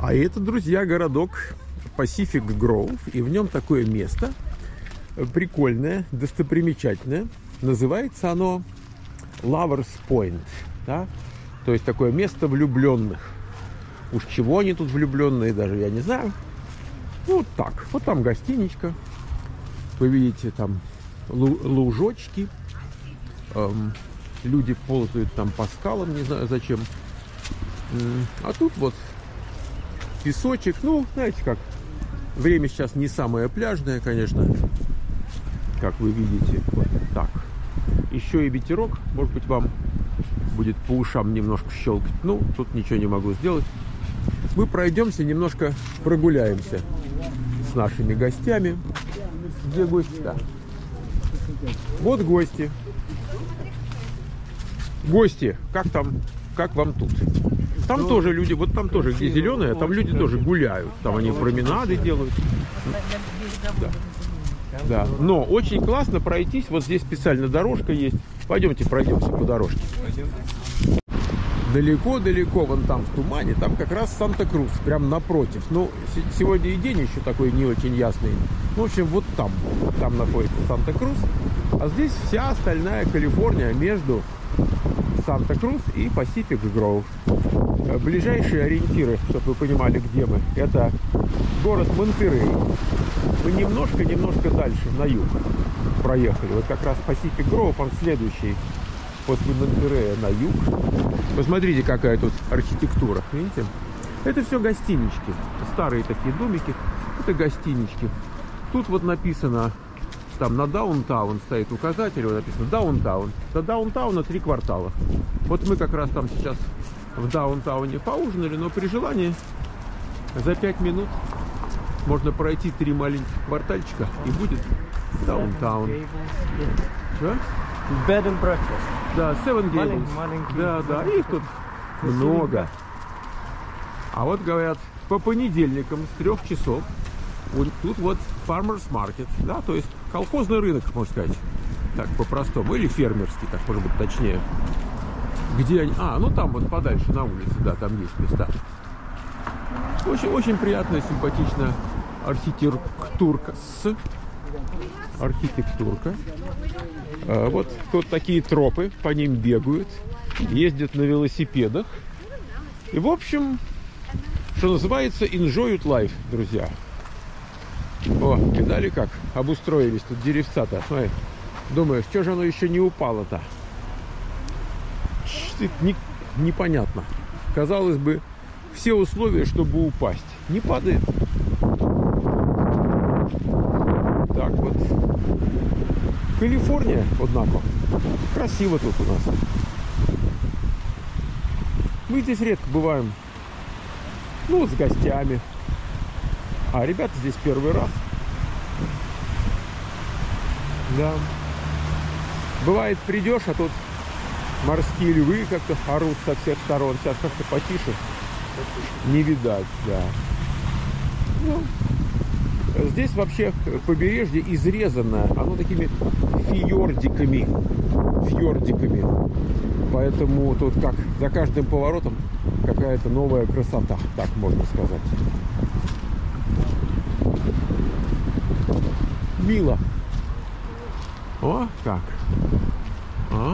А это, друзья, городок Pacific Grove. И в нем такое место прикольное, достопримечательное. Называется оно Lovers Point. Да? То есть такое место влюбленных. Уж чего они тут влюбленные, даже я не знаю. Ну, вот так. Вот там гостиничка. Вы видите, там лужочки. Люди ползают там по скалам, не знаю зачем. А тут вот песочек. Ну, знаете как, время сейчас не самое пляжное, конечно. Как вы видите, вот так. Еще и ветерок, может быть, вам будет по ушам немножко щелкать. Ну, тут ничего не могу сделать. Мы пройдемся, немножко прогуляемся с нашими гостями. Где гости-то? Вот гости. Гости, как там, как вам тут? Там тоже люди, вот там тоже, где зеленые, там люди тоже гуляют. Там они променады делают. Да. Да. Но очень классно пройтись. Вот здесь специально дорожка есть. Пойдемте пройдемся по дорожке. Далеко-далеко, вон там в тумане, там как раз Санта-Крус, прям напротив. Ну, сегодня и день еще такой не очень ясный. В общем, вот там находится Санта-Крус. А здесь вся остальная Калифорния между Санта-Крус и Pacific Grove. Ближайшие ориентиры, чтобы вы понимали, где мы, это город Монтерей. Мы немножко дальше, на юг, проехали. Вот как раз Pacific Grove, он следующий после Монтерея на юг. Посмотрите, какая тут архитектура, видите? Это все гостинички, старые такие домики, это гостинички. Тут вот написано, там на Даунтаун стоит указатель, вот написано Даунтаун. До Даунтауна 3 квартала. Вот мы как раз там сейчас в Даунтауне поужинали, но при желании за 5 минут можно пройти 3 маленьких квартальчика и будет Даунтаун. Да? Bed and breakfast. Да, Seven Gables. Да, их тут много. А вот говорят, по понедельникам с 3 часов вот тут вот Farmers Market, да, то есть колхозный рынок, можно сказать, так по-простому, или фермерский, так может быть точнее. Где они? А, ну там вот подальше на улице, да, там есть места. Очень приятная, симпатичная архитектурка. Вот тут такие тропы, по ним бегают, ездят на велосипедах. И, в общем, что называется, enjoy life, друзья. О, видали, как обустроились тут деревца-то? Смотри, думаю, что же оно еще не упало-то? Непонятно. Казалось бы, все условия, чтобы упасть. Не падает. Так вот. Калифорния, однако. Красиво тут у нас. Мы здесь редко бываем. Ну, с гостями. А ребята здесь первый раз. Да. Бывает, придешь, а тут морские львы как-то орут со всех сторон. Сейчас как-то потише. Не видать, да. Ну, здесь вообще побережье изрезано. Оно такими фьордиками. Поэтому тут как за каждым поворотом какая-то новая красота, так можно сказать. Мило. О, как. А?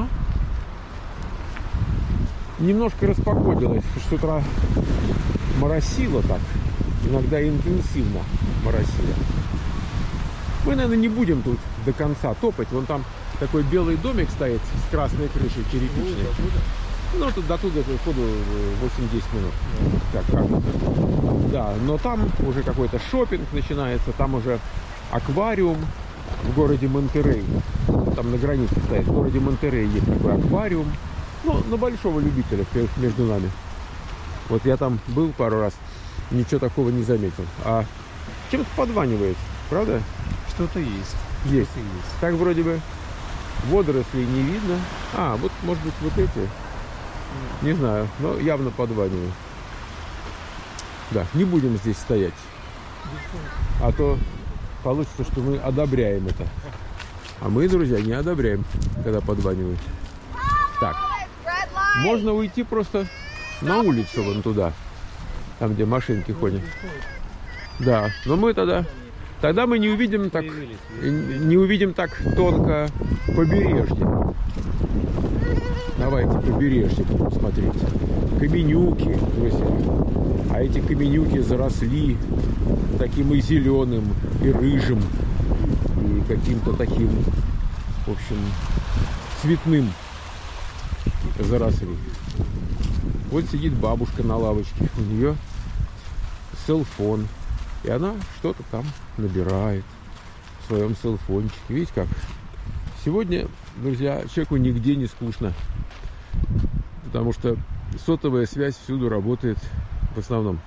Немножко распогодилось. С утра моросило так. Иногда интенсивно моросило. Мы, наверное, не будем тут до конца топать. Вон там такой белый домик стоит с красной крышей черепичной. Ну, тут до туда ходу 8-10 минут. Как. Да, но там уже какой-то шопинг начинается. Там уже аквариум в городе Монтерей. Там на границе стоит. В городе Монтерей есть такой аквариум. Ну, на большого любителя между нами. Вот я там был пару раз. Ничего такого не заметил. А чем-то подванивает, правда? Что-то есть. Есть. Так вроде бы водорослей не видно. А, вот может быть вот эти. Не знаю, но явно подванивает. Да, не будем здесь стоять. А то получится, что мы одобряем это. А мы, друзья, не одобряем, когда подванивает. Так. Можно уйти просто на улицу вон туда. Там, где машинки ходят. Да, но мы тогда мы не увидим так тонко побережье. Давайте побережье будем смотреть. Каменюки, друзья. А эти каменюки заросли таким и зеленым, и рыжим, и каким-то таким, в общем, цветным заросли. Вот сидит бабушка на лавочке, у нее селфон, и она что-то там набирает в своем селфончике. Видите как? Сегодня, друзья, человеку нигде не скучно, потому что сотовая связь всюду работает в основном.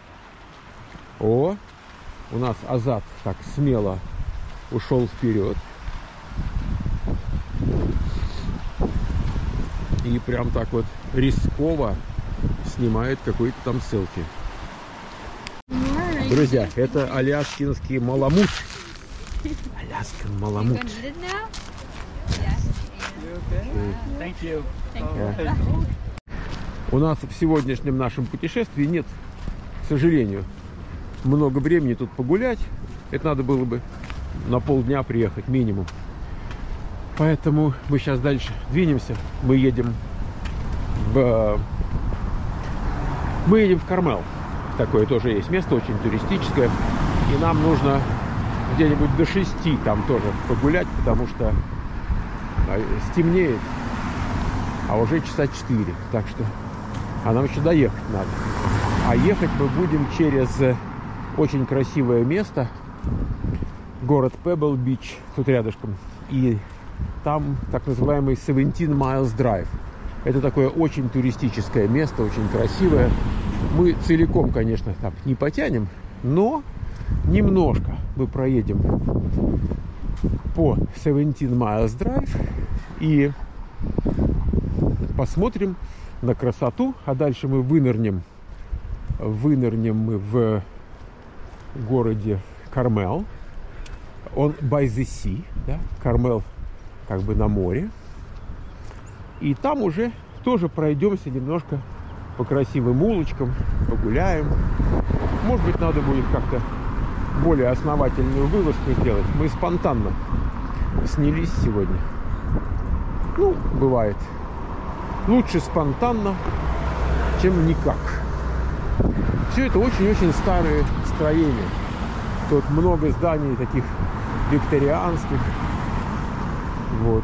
О, у нас Азат так смело ушел вперед. И прям так вот рисково снимает какой-то там селфи. Друзья, это аляскинский маламут. Аляскин маламут. У нас в сегодняшнем нашем путешествии нет, к сожалению, много времени тут погулять. Это надо было бы на полдня приехать минимум. Поэтому мы сейчас дальше двинемся. Мы едем в Кармел. Такое тоже есть место, очень туристическое. И нам нужно где-нибудь до 6 там тоже погулять, потому что стемнеет, а уже часа 4. Так что нам еще доехать надо. А ехать мы будем через очень красивое место. Город Пебл-Бич, тут рядышком. И там так называемый 17 Miles Drive. Это такое очень туристическое место, очень красивое. Мы целиком, конечно, там не потянем, но немножко мы проедем по 17 Miles Drive и посмотрим на красоту, а дальше мы вынырнем мы в городе Кармел. Он by the sea, да? Кармел как бы на море. И там уже тоже пройдемся немножко по красивым улочкам, погуляем. Может быть, надо будет как-то более основательную вылазку сделать. Мы спонтанно снялись сегодня. Ну, бывает. Лучше спонтанно, чем никак. Все это очень-очень старые строения. Тут много зданий таких викторианских. Вот.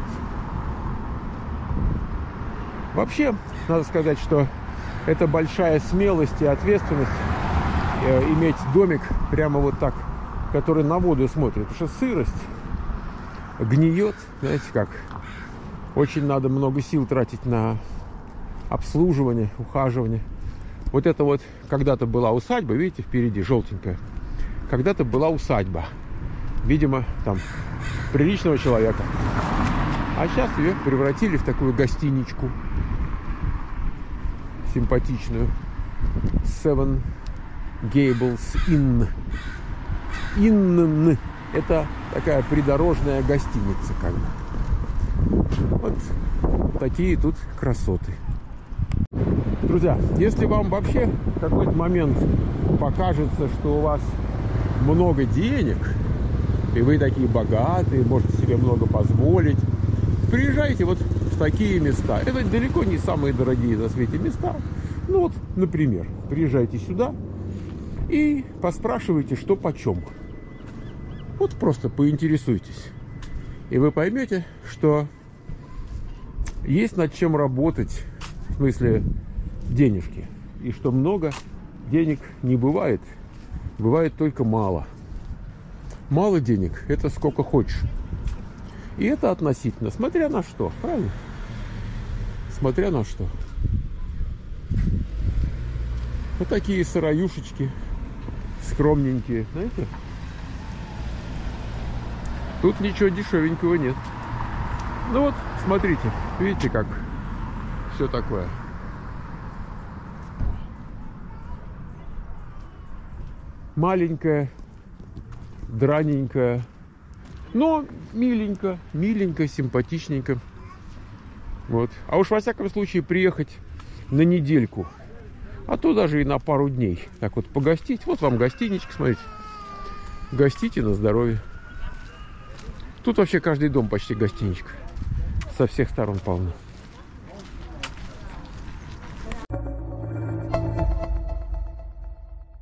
Вообще, надо сказать, что это большая смелость и ответственность иметь домик прямо вот так, который на воду смотрит. Потому что сырость гниет, знаете как. Очень надо много сил тратить на обслуживание, ухаживание. Вот это вот когда-то была усадьба, видите, впереди желтенькая. Когда-то была усадьба. Видимо, там приличного человека. А сейчас ее превратили в такую гостиничку симпатичную. Seven Gables Inn. Inn – это такая придорожная гостиница, как бы. Вот такие тут красоты. Друзья, если вам вообще в какой-то момент покажется, что у вас много денег, и вы такие богатые, можете себе много позволить, приезжайте вот в такие места. Это далеко не самые дорогие на свете места. Ну вот, например, приезжайте сюда и поспрашивайте, что почем. Вот просто поинтересуйтесь. И вы поймете, что есть над чем работать, в смысле денежки. И что много денег не бывает. Бывает только мало. Мало денег – это сколько хочешь. И это относительно, смотря на что, правильно? Смотря на что. Вот такие сыроюшечки, скромненькие, знаете? Тут ничего дешевенького нет. Ну вот, смотрите, видите, как все такое. Маленькая, драненькая, но миленько, миленько, симпатичненько. Вот. А уж во всяком случае приехать на недельку А то даже и на пару дней. Так вот погостить. Вот вам гостиничка, смотрите. Гостите на здоровье. Тут вообще каждый дом почти гостиничка. Со всех сторон полно.